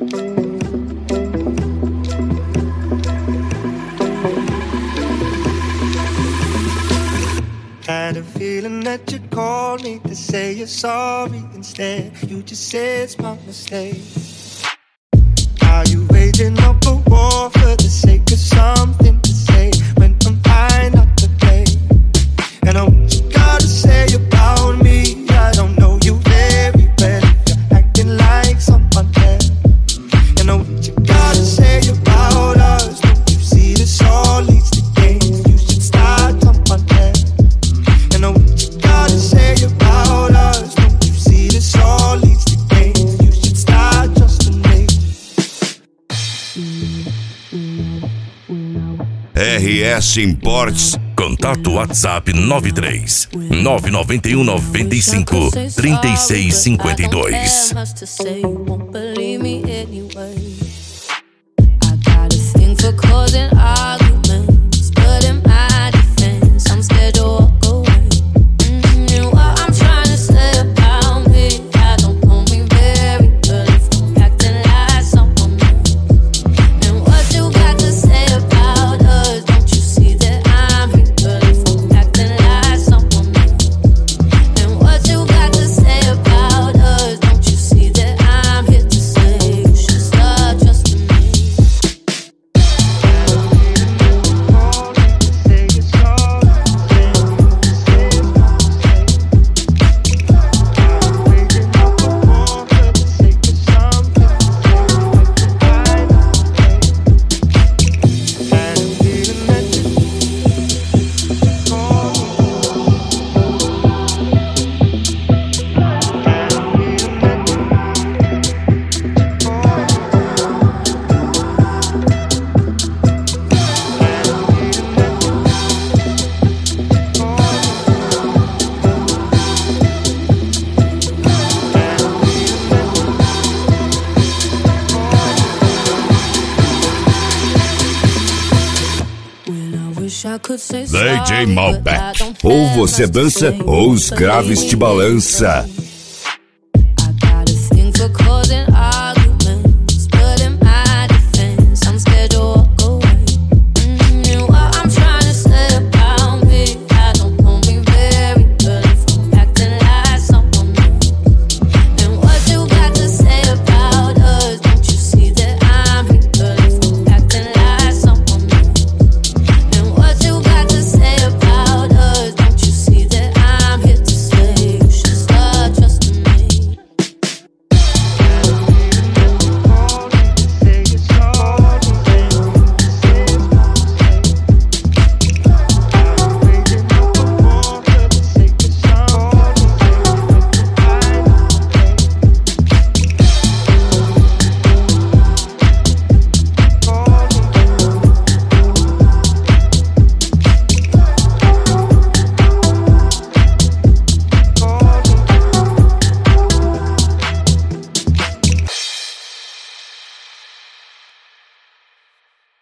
Had a feeling that you called me to say you're sorry. Instead, you just said it's my mistake. Are you waging up a war for the sake of something to say when I'm fine not to play? And I what you gotta say about me, I don't know you very well if you're acting like someone else. And I what you gotta say about us, don't you see this all leads to games? You should start someone else. And I what you gotta say about us, don't you see this all leads to games? You should start trusting me. RS Imports, contato WhatsApp 93 991 95 3652. DJ Malbec. Ou você dança ou os graves te balança.